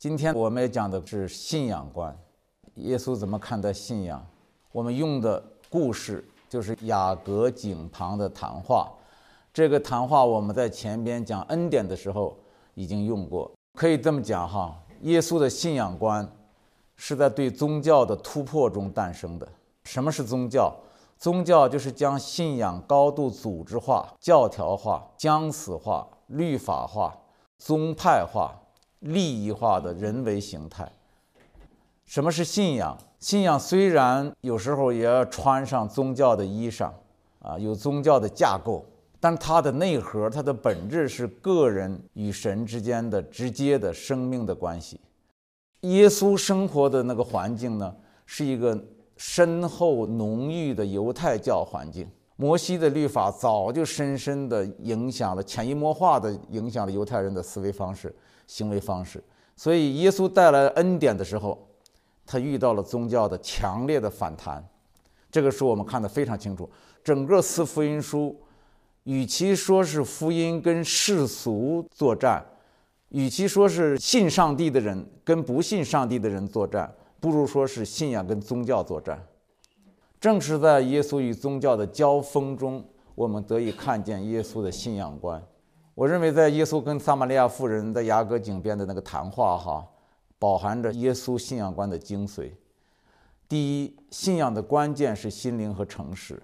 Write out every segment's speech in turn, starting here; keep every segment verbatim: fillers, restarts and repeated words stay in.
今天我们也讲的是信仰观，耶稣怎么看待信仰？我们用的故事就是雅各井旁的谈话。这个谈话我们在前边讲恩典的时候已经用过。可以这么讲哈，耶稣的信仰观是在对宗教的突破中诞生的。什么是宗教？宗教就是将信仰高度组织化、教条化、僵死化、律法化、宗派化、利益化的人为形态。什么是信仰？信仰虽然有时候也要穿上宗教的衣裳啊，有宗教的架构，但它的内核、它的本质是个人与神之间的直接的生命的关系。耶稣生活的那个环境呢，是一个深厚浓郁的犹太教环境。摩西的律法早就深深地影响了、潜移默化地影响了犹太人的思维方式、行为方式。所以耶稣带来恩典的时候，他遇到了宗教的强烈的反弹。这个书我们看得非常清楚。整个四福音书与其说是福音跟世俗作战，与其说是信上帝的人跟不信上帝的人作战，不如说是信仰跟宗教作战。正是在耶稣与宗教的交锋中，我们得以看见耶稣的信仰观。我认为在耶稣跟撒玛利亚妇人在雅各井边的那个谈话哈，饱含着耶稣信仰观的精髓。第一，信仰的关键是心灵和诚实。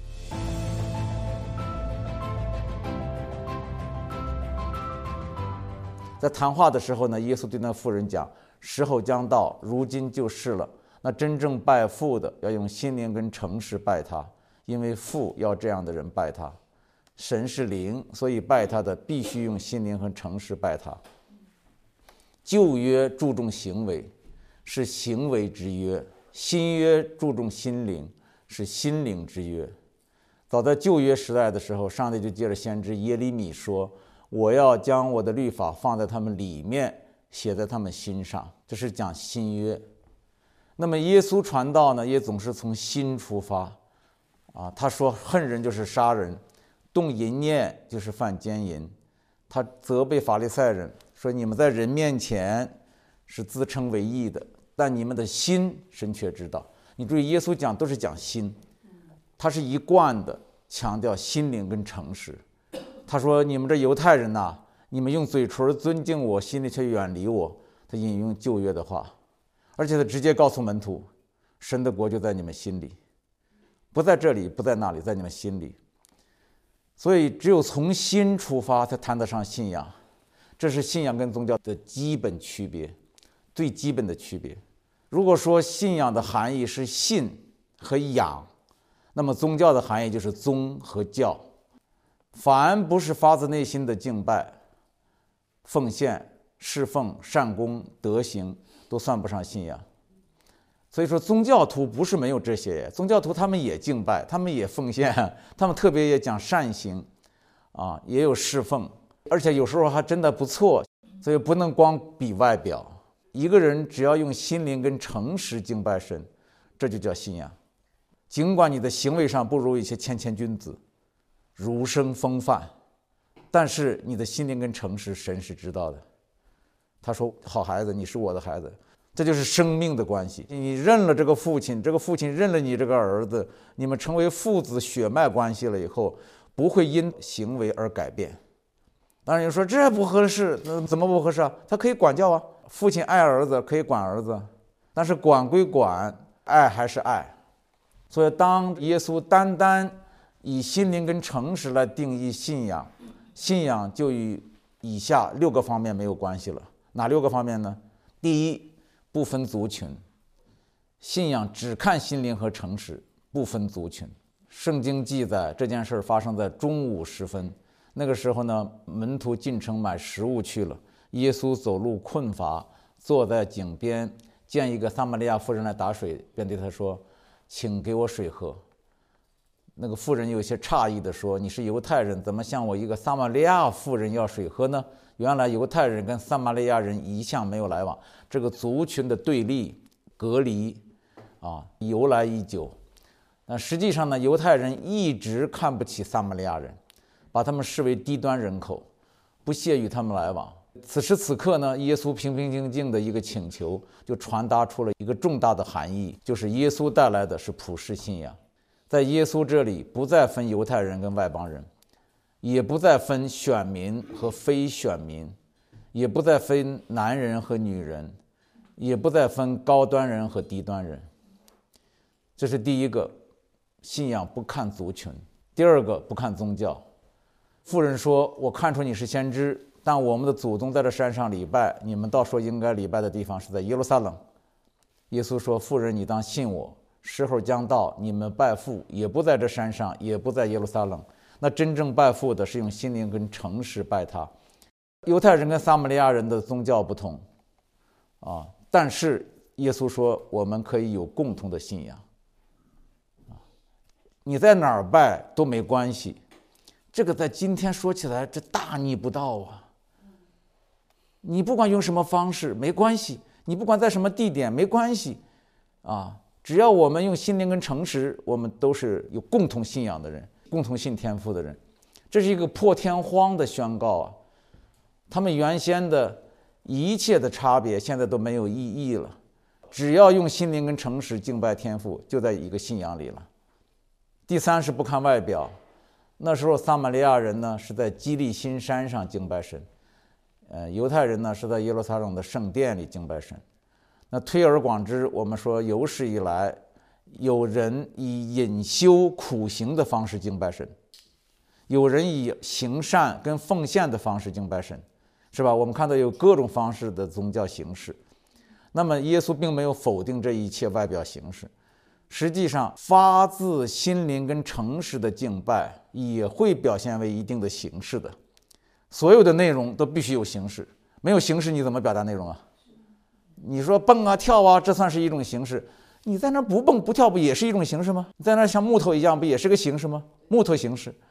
在谈话的时候呢，耶稣对那妇人讲，时候将到，如今就是了。那真正拜父的要用心灵跟诚实拜他，因为父要这样的人拜他。神是灵，所以拜他的必须用心灵和诚实拜他。旧约注重行为，是行为之约；新约注重心灵，是心灵之约。早在旧约时代的时候，上帝就借着先知耶利米说，我要将我的律法放在他们里面，写在他们心上。这是讲新约。那么耶稣传道呢，也总是从心出发啊。他说恨人就是杀人，动淫念就是犯奸淫。他责备法利赛人说，你们在人面前是自称为义的，但你们的心神却知道。你注意耶稣讲都是讲心，他是一贯的强调心灵跟诚实。他说你们这犹太人呐，你们用嘴唇尊敬我，心里却远离我。他引用旧约的话，而且他直接告诉门徒，神的国就在你们心里，不在这里，不在那里，在你们心里。所以只有从心出发才谈得上信仰。这是信仰跟宗教的基本区别，最基本的区别。如果说信仰的含义是信和仰，那么宗教的含义就是宗和教。凡不是发自内心的敬拜、奉献、侍奉、善功、德行，都算不上信仰。所以说宗教徒不是没有这些，宗教徒他们也敬拜，他们也奉献，他们特别也讲善行啊，也有侍奉，而且有时候还真的不错。所以不能光比外表，一个人只要用心灵跟诚实敬拜神，这就叫信仰。尽管你的行为上不如一些谦谦君子、儒生风范，但是你的心灵跟诚实神是知道的。他说好孩子，你是我的孩子。这就是生命的关系。你认了这个父亲，这个父亲认了你这个儿子，你们成为父子血脉关系了以后，不会因行为而改变。当然有人说这不合适，怎么不合适啊？他可以管教啊，父亲爱儿子可以管儿子，但是管归管，爱还是爱。所以当耶稣单单以心灵跟诚实来定义信仰，信仰就与以下六个方面没有关系了。哪六个方面呢？第一，不分族群，信仰只看心灵和诚实，不分族群。圣经记载这件事发生在中午时分，那个时候呢，门徒进城买食物去了，耶稣走路困乏，坐在井边，见一个撒玛利亚妇人来打水，便对他说，请给我水喝。那个妇人有些诧异地说，你是犹太人，怎么向我一个撒玛利亚妇人要水喝呢？原来犹太人跟撒玛利亚人一向没有来往，这个族群的对立隔离啊，由来已久。那实际上呢，犹太人一直看不起撒玛利亚人，把他们视为低端人口，不屑与他们来往。 此时此刻呢，耶稣平平静静的一个请求，就传达出了一个重大的含义，就是耶稣带来的是普世信仰。在耶稣这里，不再分犹太人跟外邦人，也不再分选民和非选民，也不再分男人和女人，也不再分高端人和低端人。这是第一个，信仰不看族群。第二个，不看宗教。妇人说，我看出你是先知，但我们的祖宗在这山上礼拜，你们倒说应该礼拜的地方是在耶路撒冷。耶稣说，妇人，你当信我，时候将到，你们拜父也不在这山上，也不在耶路撒冷。那真正拜父的是用心灵跟诚实拜他。犹太人跟撒玛利亚人的宗教不同啊，但是耶稣说我们可以有共同的信仰。你在哪儿拜都没关系，这个在今天说起来这大逆不道啊！你不管用什么方式没关系，你不管在什么地点没关系啊，只要我们用心灵跟诚实，我们都是有共同信仰的人，共同信天父的人。这是一个破天荒的宣告啊！他们原先的一切的差别现在都没有意义了，只要用心灵跟诚实敬拜天父，就在一个信仰里了。第三是不看外表，那时候撒玛利亚人呢是在基利心山上敬拜神，呃，犹太人呢是在耶路撒冷的圣殿里敬拜神。那推而广之，我们说有史以来，有人以隐修苦行的方式敬拜神，有人以行善跟奉献的方式敬拜神，是吧？我们看到有各种方式的宗教形式。那么耶稣并没有否定这一切外表形式。实际上，发自心灵跟诚实的敬拜也会表现为一定的形式的。所有的内容都必须有形式，没有形式你怎么表达内容啊？你说蹦啊跳啊，这算是一种形式，你在那不蹦不跳不也是一种形式吗？你在那像木头一样不也是个形式吗？木头形式。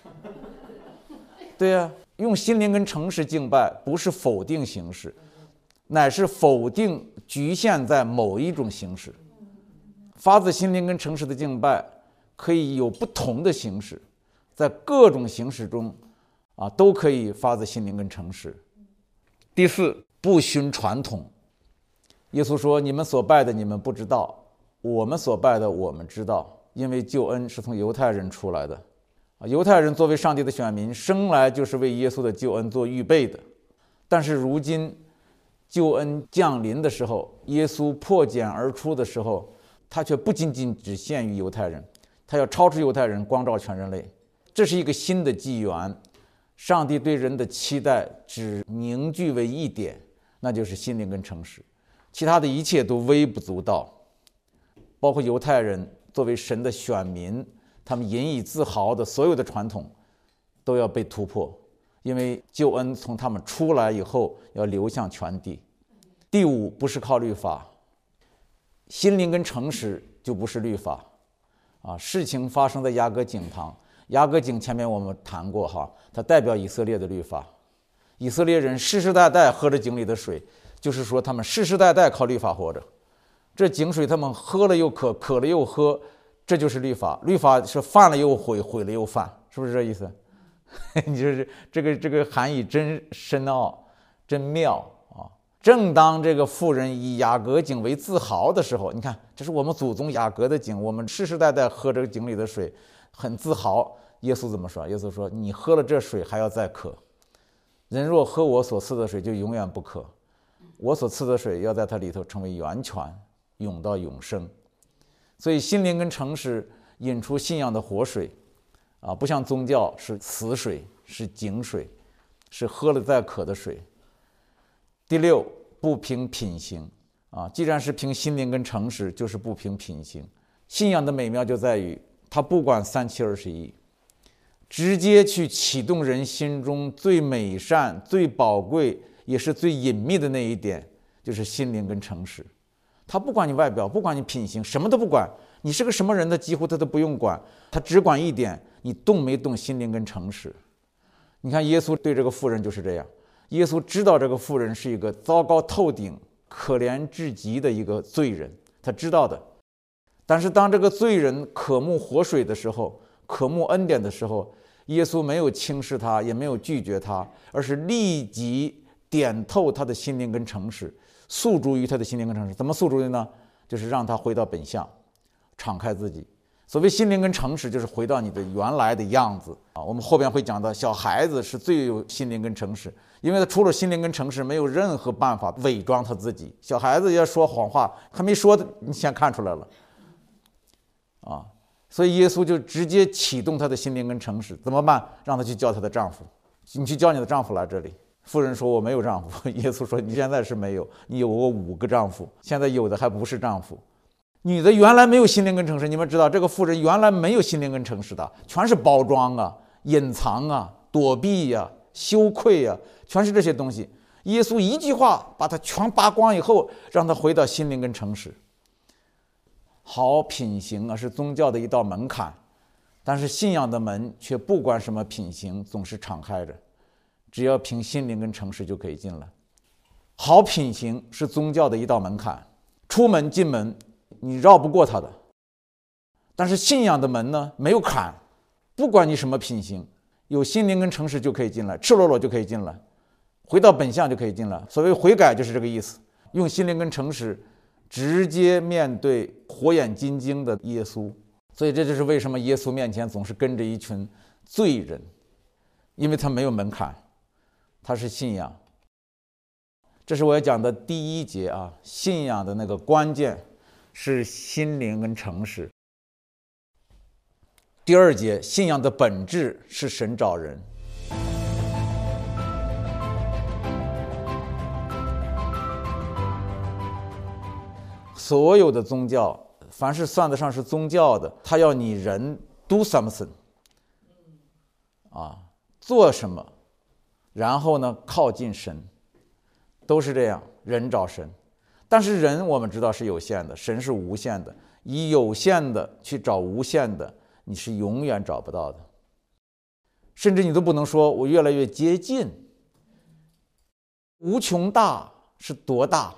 对呀、啊，用心灵跟诚实敬拜不是否定形式，乃是否定局限在某一种形式。发自心灵跟诚实的敬拜可以有不同的形式，在各种形式中啊，都可以发自心灵跟诚实。第四，不循传统。耶稣说，你们所拜的你们不知道，我们所拜的我们知道，因为救恩是从犹太人出来的。犹太人作为上帝的选民，生来就是为耶稣的救恩做预备的。但是如今救恩降临的时候，耶稣破茧而出的时候，他却不仅仅只限于犹太人，他要超出犹太人，光照全人类。这是一个新的纪元，上帝对人的期待只凝聚为一点，那就是心灵跟诚实，其他的一切都微不足道。包括犹太人作为神的选民，他们引以自豪的所有的传统都要被突破，因为救恩从他们出来以后要流向全地。第五，不是靠律法。心灵跟诚实就不是律法啊！事情发生在雅各井旁，雅各井前面我们谈过哈，它代表以色列的律法。以色列人世世代代喝着井里的水，就是说他们世世代代靠律法活着。这井水他们喝了又渴，渴了又喝，这就是律法。律法是犯了又悔，悔了又犯，是不是这意思？你就是这个这个含义真深奥，真妙。正当这个妇人以雅各井为自豪的时候，你看，这是我们祖宗雅各的井，我们世世代代喝这个井里的水，很自豪。耶稣怎么说？耶稣说：“你喝了这水还要再渴。人若喝我所赐的水，就永远不渴。我所赐的水要在它里头成为源泉，涌到永生。”所以，心灵跟诚实引出信仰的活水，啊，不像宗教是死水，是井水，是喝了再渴的水。第六，不凭品行啊，既然是凭心灵跟诚实，就是不凭品行。信仰的美妙就在于它不管三七二十一，直接去启动人心中最美善、最宝贵也是最隐秘的那一点，就是心灵跟诚实。他不管你外表，不管你品行，什么都不管，你是个什么人他几乎他都不用管，他只管一点，你动没动心灵跟诚实。你看耶稣对这个妇人就是这样，耶稣知道这个妇人是一个糟糕透顶、可怜至极的一个罪人，他知道的。但是当这个罪人渴慕活水的时候，渴慕恩典的时候，耶稣没有轻视他，也没有拒绝他，而是立即点透他的心灵跟诚实，诉诸于他的心灵跟诚实。怎么诉诸的呢？就是让他回到本相，敞开自己。所谓心灵跟诚实，就是回到你的原来的样子啊。我们后边会讲到，小孩子是最有心灵跟诚实，因为他除了心灵跟诚实，没有任何办法伪装他自己。小孩子要说谎话，还没说的，你先看出来了啊。所以耶稣就直接启动他的心灵跟诚实，怎么办？让他去叫他的丈夫，你去叫你的丈夫来这里。妇人说：“我没有丈夫。”耶稣说：“你现在是没有，你有过五个丈夫，现在有的还不是丈夫。”女的原来没有心灵跟诚实，你们知道这个妇人原来没有心灵跟诚实的，全是包装啊、隐藏啊、躲避呀、啊、羞愧呀、啊，全是这些东西。耶稣一句话把它全扒光以后，让他回到心灵跟诚实。好品行啊，是宗教的一道门槛，但是信仰的门却不管什么品行，总是敞开着，只要凭心灵跟诚实就可以进来。好品行是宗教的一道门槛，出门进门你绕不过它的。但是信仰的门呢，没有坎，不管你什么品行，有心灵跟诚实就可以进来，赤裸裸就可以进来，回到本相就可以进来。所谓悔改就是这个意思，用心灵跟诚实直接面对火眼金睛的耶稣。所以这就是为什么耶稣面前总是跟着一群罪人，因为他没有门槛，他是信仰。这是我要讲的第一节啊，信仰的那个关键是心灵跟诚实。第二节，信仰的本质是神找人。所有的宗教，凡是算得上是宗教的，他要你人 do something 啊，做什么，然后呢靠近神，都是这样，人找神。但是人我们知道是有限的，神是无限的，以有限的去找无限的，你是永远找不到的。甚至你都不能说我越来越接近。无穷大是多大？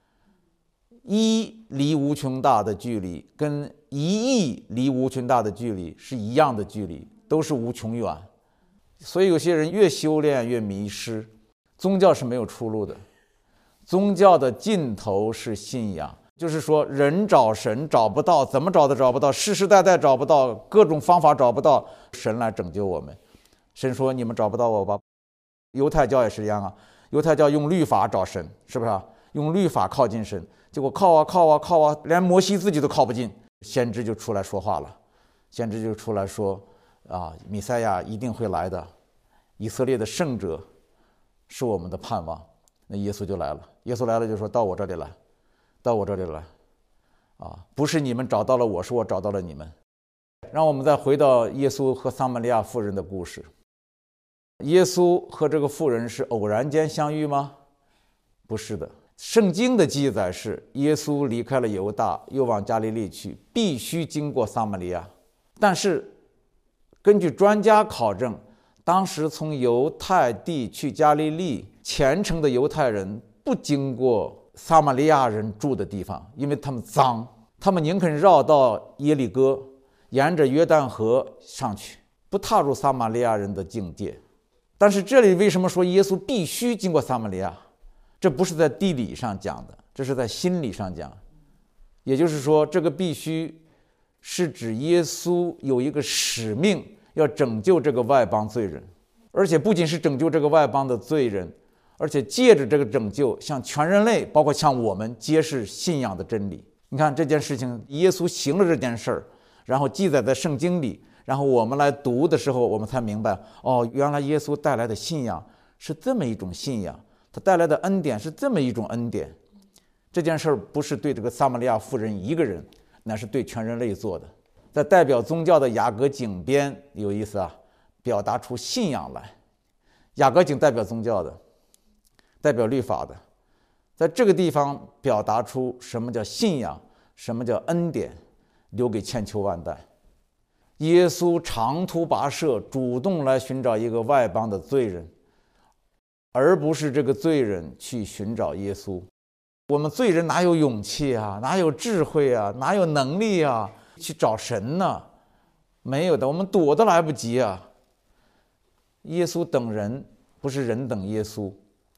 一离无穷大的距离跟一亿离无穷大的距离是一样的距离，都是无穷远。所以有些人越修炼越迷失。宗教是没有出路的，宗教的尽头是信仰。就是说人找神找不到，怎么找都找不到，世世代代找不到，各种方法找不到，神来拯救我们。神说你们找不到我吧。犹太教也是一样啊，犹太教用律法找神，是不是啊？用律法靠近神，结果靠啊靠啊靠啊，连摩西自己都靠不近。先知就出来说话了，先知就出来说啊，弥赛亚一定会来的，以色列的圣者是我们的盼望。那耶稣就来了，耶稣来了就说到我这里来，到我这里来啊，不是你们找到了我，是我找到了你们。让我们再回到耶稣和撒玛利亚妇人的故事。耶稣和这个妇人是偶然间相遇吗？不是的。圣经的记载是耶稣离开了犹大，又往加利利去，必须经过撒玛利亚。但是根据专家考证，当时从犹太地去加利利，虔诚的犹太人不经过撒玛利亚人住的地方，因为他们脏，他们宁肯绕到耶利哥，沿着约旦河上去，不踏入撒玛利亚人的境界。但是这里为什么说耶稣必须经过撒玛利亚？这不是在地理上讲的，这是在心理上讲。也就是说，这个必须是指耶稣有一个使命，要拯救这个外邦罪人，而且不仅是拯救这个外邦的罪人，而且借着这个拯救向全人类，包括向我们揭示信仰的真理。你看这件事情，耶稣行了这件事儿，然后记载在圣经里，然后我们来读的时候，我们才明白，哦，原来耶稣带来的信仰是这么一种信仰，他带来的恩典是这么一种恩典。这件事儿不是对这个撒玛利亚妇人一个人，乃是对全人类做的。在代表宗教的雅各井边有意思啊，表达出信仰来。雅各井代表宗教的，代表律法的，在这个地方表达出什么叫信仰，什么叫恩典，留给千秋万代。耶稣长途跋涉，主动来寻找一个外邦的罪人，而不是这个罪人去寻找耶稣。我们罪人哪有勇气啊，哪有智慧啊，哪有能力啊去找神呢？没有的，我们躲都来不及啊。耶稣等人，不是人等耶稣。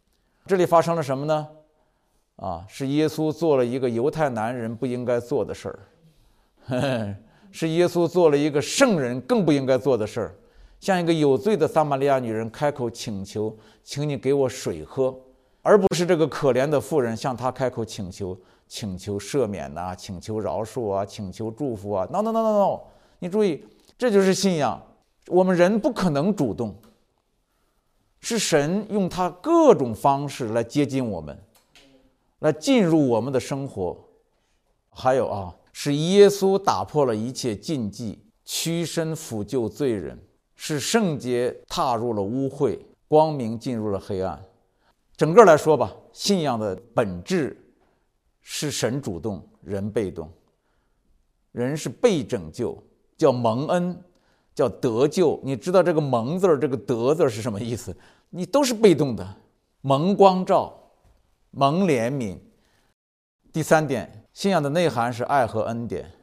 这里发生了什么呢？啊，是耶稣做了一个犹太男人不应该做的事儿，是耶稣做了一个圣人更不应该做的事儿，向一个有罪的撒玛利亚女人开口请求，请你给我水喝，而不是这个可怜的妇人向他开口请求，请求赦免呐、啊，请求饶恕啊，请求祝福啊。No no no no no， 你注意，这就是信仰。我们人不可能主动，是神用他各种方式来接近我们，来进入我们的生活。还有啊，是耶稣打破了一切禁忌，屈身抚救罪人，是圣洁踏入了污秽，光明进入了黑暗。整个来说吧，信仰的本质是神主动，人被动。人是被拯救，叫蒙恩，叫得救。你知道这个蒙字这个得字是什么意思？你都是被动的。蒙光照，蒙怜悯。第三点，信仰的内涵是爱和恩典。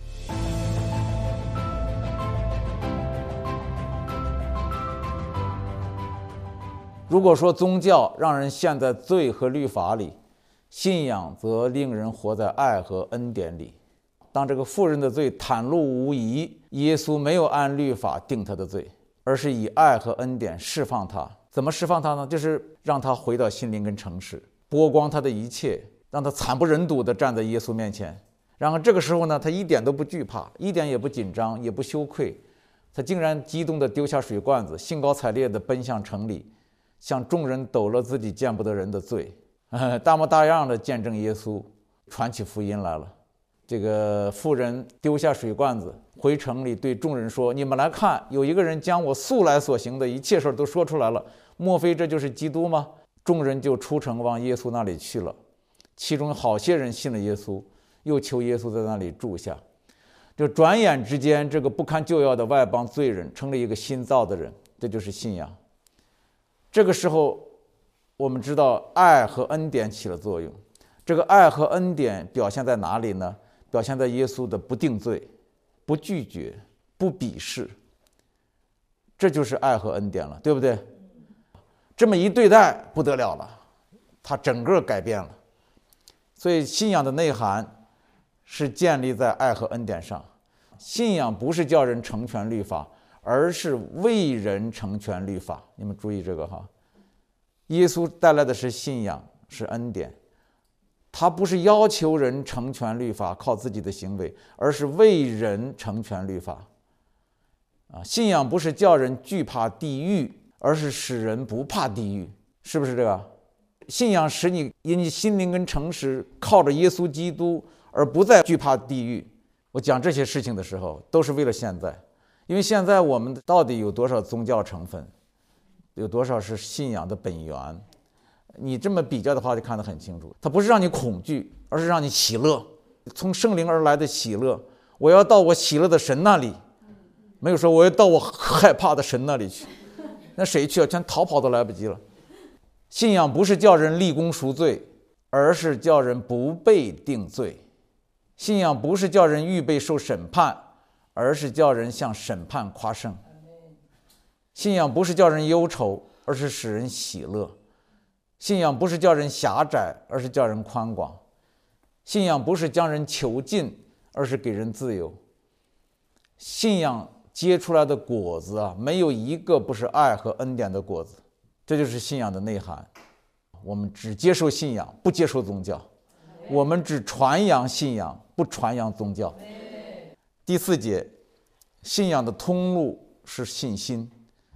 如果说宗教让人陷在罪和律法里，信仰则令人活在爱和恩典里。当这个妇人的罪袒露无遗，耶稣没有按律法定他的罪，而是以爱和恩典释放他。怎么释放他呢？就是让他回到心灵跟诚实，剥光他的一切，让他惨不忍睹地站在耶稣面前。然后这个时候呢，他一点都不惧怕，一点也不紧张，也不羞愧，他竟然激动地丢下水罐子，兴高采烈地奔向城里，向众人抖了自己见不得人的罪，呃、大模大样地见证耶稣，传起福音来了。这个妇人丢下水罐子，回城里对众人说：“你们来看，有一个人将我素来所行的一切事都说出来了，莫非这就是基督吗？”众人就出城往耶稣那里去了，其中好些人信了耶稣，又求耶稣在那里住下。就转眼之间，这个不堪救药的外邦罪人成了一个新造的人，这就是信仰。这个时候，我们知道爱和恩典起了作用。这个爱和恩典表现在哪里呢？表现在耶稣的不定罪、不拒绝、不鄙视，这就是爱和恩典了，对不对？这么一对待不得了了，他整个改变了。所以信仰的内涵是建立在爱和恩典上。信仰不是叫人成全律法，而是为人成全律法。你们注意这个哈，耶稣带来的是信仰，是恩典。他不是要求人成全律法，靠自己的行为，而是为人成全律法。啊，信仰不是叫人惧怕地狱，而是使人不怕地狱，是不是这个？信仰使你因你心灵跟诚实，靠着耶稣基督，而不再惧怕地狱。我讲这些事情的时候，都是为了现在，因为现在我们到底有多少宗教成分，有多少是信仰的本源？你这么比较的话，就看得很清楚。它不是让你恐惧，而是让你喜乐，从圣灵而来的喜乐。我要到我喜乐的神那里，没有说我要到我害怕的神那里去，那谁去啊？全逃跑都来不及了。信仰不是叫人立功赎罪，而是叫人不被定罪。信仰不是叫人预备受审判，而是叫人向审判夸胜。信仰不是叫人忧愁，而是使人喜乐。信仰不是叫人狭窄，而是叫人宽广。信仰不是将人囚禁，而是给人自由。信仰结出来的果子啊，没有一个不是爱和恩典的果子。这就是信仰的内涵。我们只接受信仰，不接受宗教；我们只传扬信仰，不传扬宗教。第四节，信仰的通路是信心。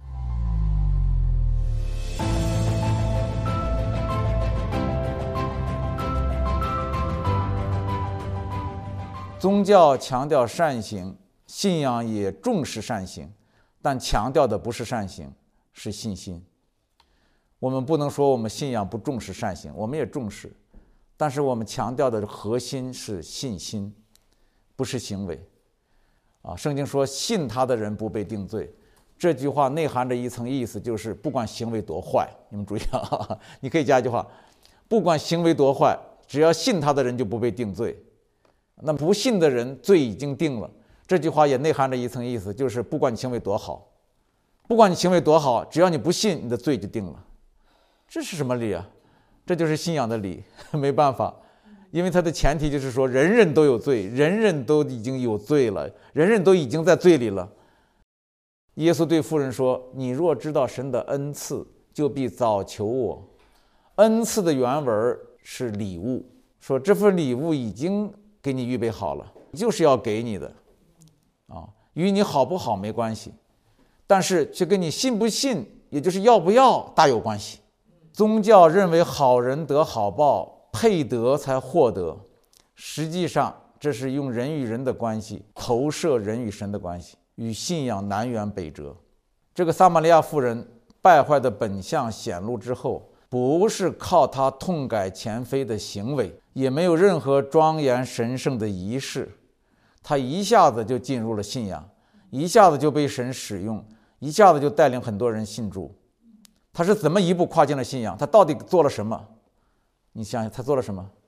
宗教强调善行，信仰也重视善行，但强调的不是善行，是信心。我们不能说我们信仰不重视善行，我们也重视，但是我们强调的核心是信心，不是行为。啊，圣经说信他的人不被定罪，这句话内含着一层意思，就是不管行为多坏，你们注意啊，你可以加一句话，不管行为多坏，只要信他的人就不被定罪。那不信的人罪已经定了，这句话也内含着一层意思，就是不管你行为多好，不管你行为多好，只要你不信，你的罪就定了。这是什么理啊？ 这就是信仰的理，没办法，因为它的前提就是说人人都有罪，人人都已经有罪了，人人都已经在罪里了。耶稣对妇人说，你若知道神的恩赐，就必早求我。恩赐的原文是礼物，说这份礼物已经给你预备好了，就是要给你的啊，与你好不好没关系，但是却跟你信不信，也就是要不要大有关系。宗教认为好人得好报，配得才获得，实际上这是用人与人的关系投射人与神的关系，与信仰南辕北辙。这个撒玛利亚妇人败坏的本相显露之后，不是靠她痛改前非的行为，也没有任何庄严神圣的仪式，她一下子就进入了信仰，一下子就被神使用，一下子就带领很多人信主。她是怎么一步跨进了信仰？她到底做了什么？你想想，她做了什么？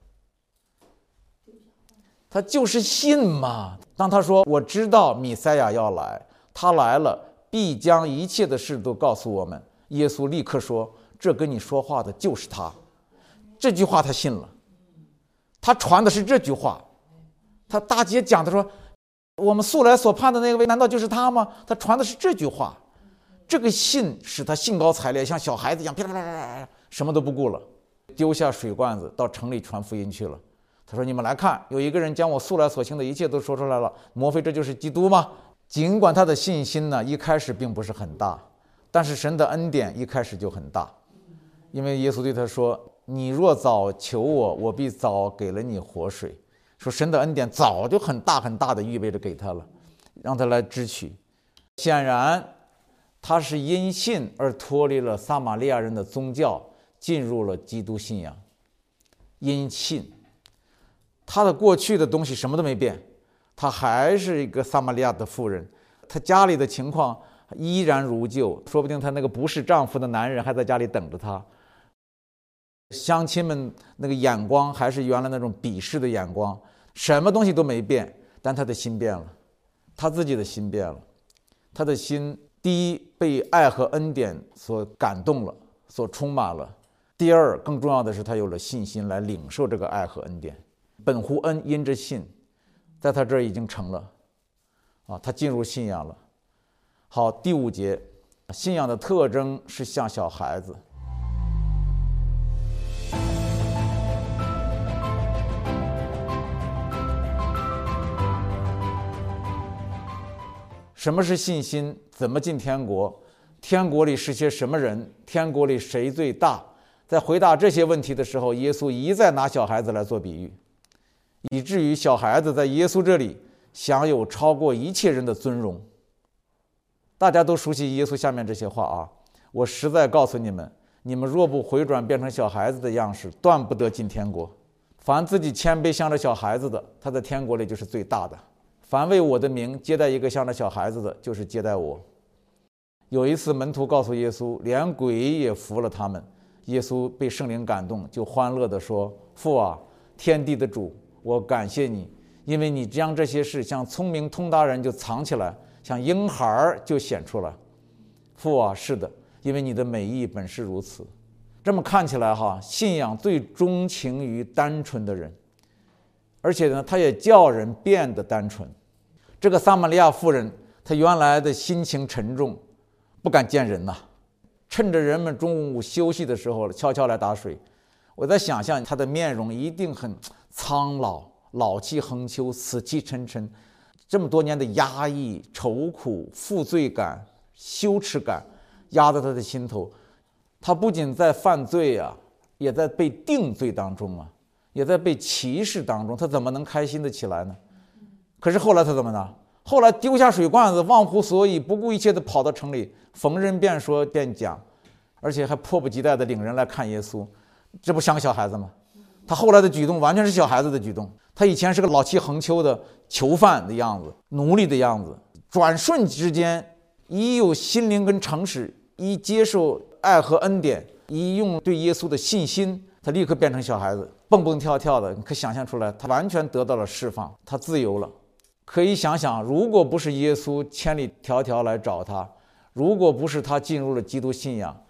她就是信嘛。当她说我知道弥赛亚要来，他来了必将一切的事都告诉我们，耶稣立刻说，这跟你说话的就是他。这句话他信了，他传的是这句话。他大姐讲的说，我们素来所盼的那位难道就是他吗？他传的是这句话。这个信使他兴高采烈，像小孩子一样，啪啪啪啪，什么都不顾了，丢下水罐子到城里传福音去了。他说，你们来看，有一个人将我素来所行的一切都说出来了，莫非这就是基督吗？尽管他的信心呢一开始并不是很大，但是神的恩典一开始就很大。因为耶稣对他说，你若早求我，我必早给了你活水。说神的恩典早就很大很大的预备着给他了，让他来支取。显然他是因信而脱离了撒玛利亚人的宗教，进入了基督信仰。因信，他的过去的东西什么都没变，他还是一个撒玛利亚的妇人，他家里的情况依然如旧，说不定他那个不是丈夫的男人还在家里等着他，乡亲们那个眼光还是原来那种鄙视的眼光，什么东西都没变，但他的心变了，他自己的心变了。他的心第一被爱和恩典所感动了，所充满了。第二，更重要的是他有了信心来领受这个爱和恩典。本乎恩，因着信，在他这儿已经成了啊，他进入信仰了。好，第五节，信仰的特征是像小孩子。什么是信心？怎么进天国？天国里是些什么人？天国里谁最大？在回答这些问题的时候，耶稣一再拿小孩子来做比喻，以至于小孩子在耶稣这里享有超过一切人的尊荣。大家都熟悉耶稣下面这些话啊，我实在告诉你们，你们若不回转变成小孩子的样式，断不得进天国。凡自己谦卑像着小孩子的，他在天国里就是最大的。凡为我的名接待一个像着小孩子的，就是接待我。有一次门徒告诉耶稣，连鬼也服了他们。耶稣被圣灵感动，就欢乐地说，父啊，天地的主，我感谢你，因为你将这些事像聪明通达人就藏起来，像婴孩就显出来。父啊，是的，因为你的美意本是如此。这么看起来哈，信仰最钟情于单纯的人，而且呢，他也叫人变得单纯。这个撒玛利亚妇人，她原来的心情沉重，不敢见人呐、啊。趁着人们中午休息的时候，悄悄来打水。我在想象她的面容一定很苍老，老气横秋，死气沉沉。这么多年的压抑、愁苦、负罪感、羞耻感，压在她的心头。她不仅在犯罪啊，也在被定罪当中啊，也在被歧视当中。她怎么能开心得起来呢？可是后来他怎么呢？后来丢下水罐子，忘乎所以，不顾一切地跑到城里，逢人便说便讲，而且还迫不及待地领人来看耶稣。这不像个小孩子吗？他后来的举动完全是小孩子的举动。他以前是个老气横秋的囚犯的样子，奴隶的样子，转瞬之间，一有心灵跟诚实，一接受爱和恩典，一用对耶稣的信心，他立刻变成小孩子，蹦蹦跳跳的。你可想象出来，他完全得到了释放，他自由了。可以想想，如果不是耶稣千里迢迢来找他，如果不是他进入了基督信仰，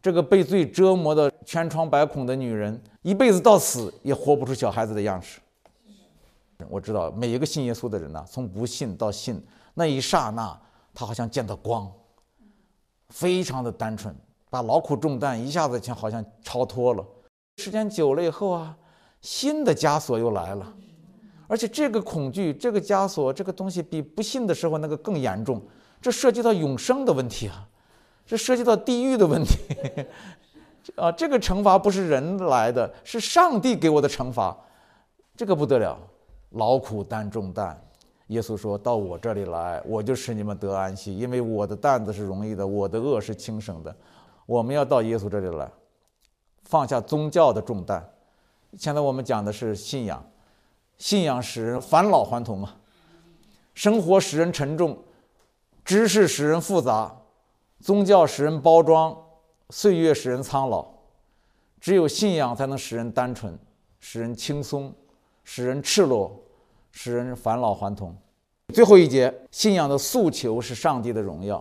这个被罪折磨的千疮百孔的女人，一辈子到死也活不出小孩子的样式。我知道每一个信耶稣的人呢、啊，从不信到信那一刹那，他好像见到光，非常的单纯，把劳苦重担一下子就好像超脱了。时间久了以后啊，新的枷锁又来了，而且这个恐惧，这个枷锁，这个东西比不信的时候那个更严重。这涉及到永生的问题啊，这涉及到地狱的问题啊，这个惩罚不是人来的，是上帝给我的惩罚，这个不得了。劳苦担重担，耶稣说到我这里来，我就使你们得安息，因为我的担子是容易的，我的恶是轻省的。我们要到耶稣这里来，放下宗教的重担。现在我们讲的是信仰，信仰使人返老还童嘛，生活使人沉重，知识使人复杂，宗教使人包装，岁月使人苍老。只有信仰才能使人单纯，使人轻松，使人赤裸，使人返老还童。最后一节，信仰的诉求是上帝的荣耀。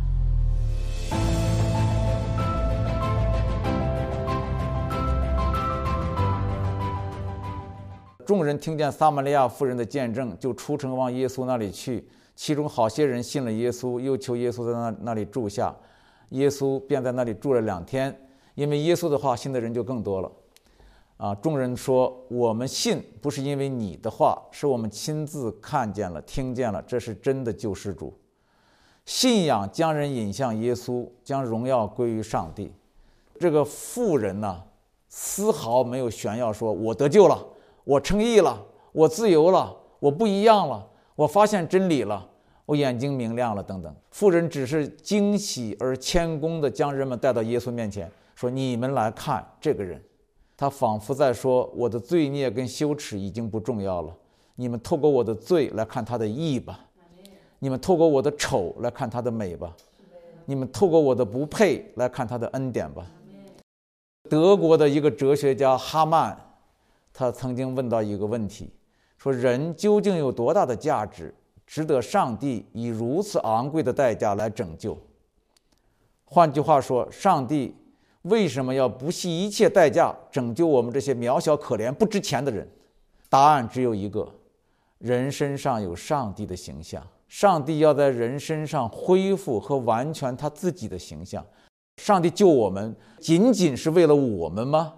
众人听见撒玛利亚妇人的见证，就出城往耶稣那里去。其中好些人信了耶稣，又求耶稣在那那里住下。耶稣便在那里住了两天，因为耶稣的话信的人就更多了。啊，众人说：“我们信不是因为你的话，是我们亲自看见了、听见了，这是真的救世主。”信仰将人引向耶稣，将荣耀归于上帝。这个妇人呢，丝毫没有炫耀说：“我得救了，我称义了，我自由了，我不一样了，我发现真理了，我眼睛明亮了等等。”妇人只是惊喜而谦恭地将人们带到耶稣面前，说：“你们来看这个人。”他仿佛在说：“我的罪孽跟羞耻已经不重要了，你们透过我的罪来看他的义吧，你们透过我的丑来看他的美吧，你们透过我的不配来看他的恩典吧。”德国的一个哲学家哈曼，他曾经问到一个问题，说人究竟有多大的价值，值得上帝以如此昂贵的代价来拯救？换句话说，上帝为什么要不惜一切代价拯救我们这些渺小可怜不值钱的人？答案只有一个：人身上有上帝的形象，上帝要在人身上恢复和完全他自己的形象。上帝救我们仅仅是为了我们吗？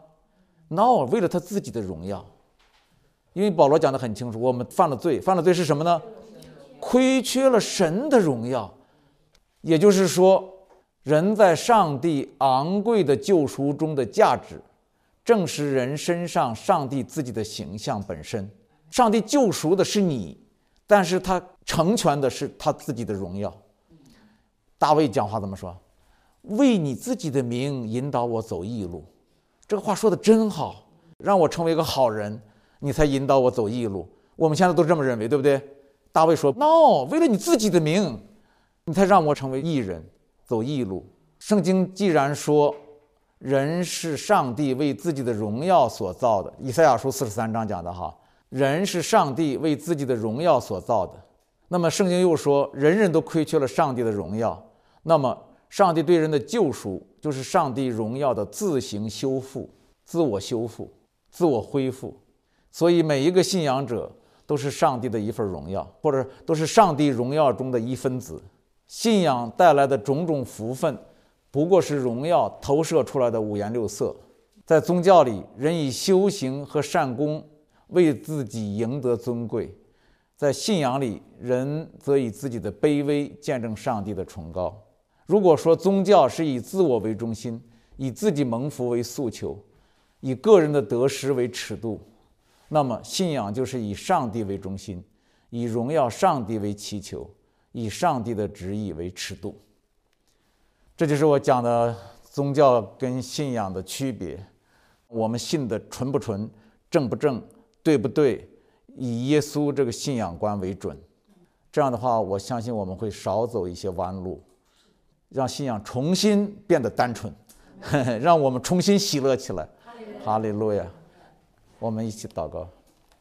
No， 为了他自己的荣耀。因为保罗讲得很清楚，我们犯了罪，犯了罪是什么呢？亏缺了神的荣耀。也就是说，人在上帝昂贵的救赎中的价值，正是人身上上帝自己的形象本身。上帝救赎的是你，但是他成全的是他自己的荣耀。大卫讲话怎么说？为你自己的名引导我走义路。这个话说的真好，让我成为一个好人，你才引导我走义路。我们现在都这么认为，对不对？大卫说 No， 为了你自己的名，你才让我成为义人，走义路。圣经既然说人是上帝为自己的荣耀所造的，以赛亚书四十三章讲的哈，人是上帝为自己的荣耀所造的。那么圣经又说人人都亏缺了上帝的荣耀，那么上帝对人的救赎就是上帝荣耀的自行修复、自我修复、自我恢复。所以每一个信仰者都是上帝的一份荣耀，或者都是上帝荣耀中的一分子。信仰带来的种种福分，不过是荣耀投射出来的五颜六色。在宗教里，人以修行和善功为自己赢得尊贵；在信仰里，人则以自己的卑微见证上帝的崇高。如果说宗教是以自我为中心，以自己蒙福为诉求，以个人的得失为尺度，那么信仰就是以上帝为中心，以荣耀上帝为祈求，以上帝的旨意为尺度。这就是我讲的宗教跟信仰的区别。我们信的纯不纯，正不正，对不对，以耶稣这个信仰观为准。这样的话，我相信我们会少走一些弯路，让信仰重新变得单纯，让我们重新喜乐起来。哈利路亚！我们一起祷告。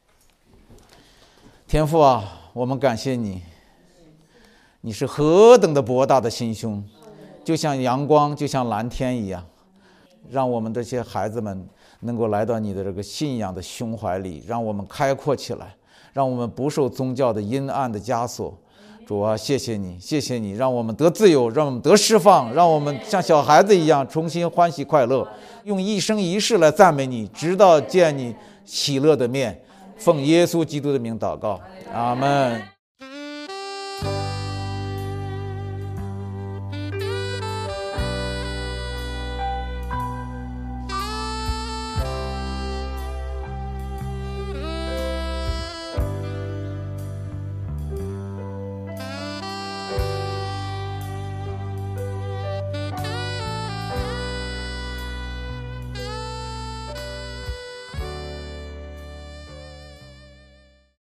天父啊，我们感谢你，你是何等的博大的心胸，就像阳光，就像蓝天一样。 让我们这些孩子们能够来到你的这个信仰的胸怀里，让我们开阔起来，让我们不受宗教的阴暗的枷锁。主啊，谢谢你，谢谢你，让我们得自由，让我们得释放，让我们像小孩子一样重新欢喜快乐，用一生一世来赞美你，直到见你喜乐的面。奉耶稣基督的名祷告，阿们。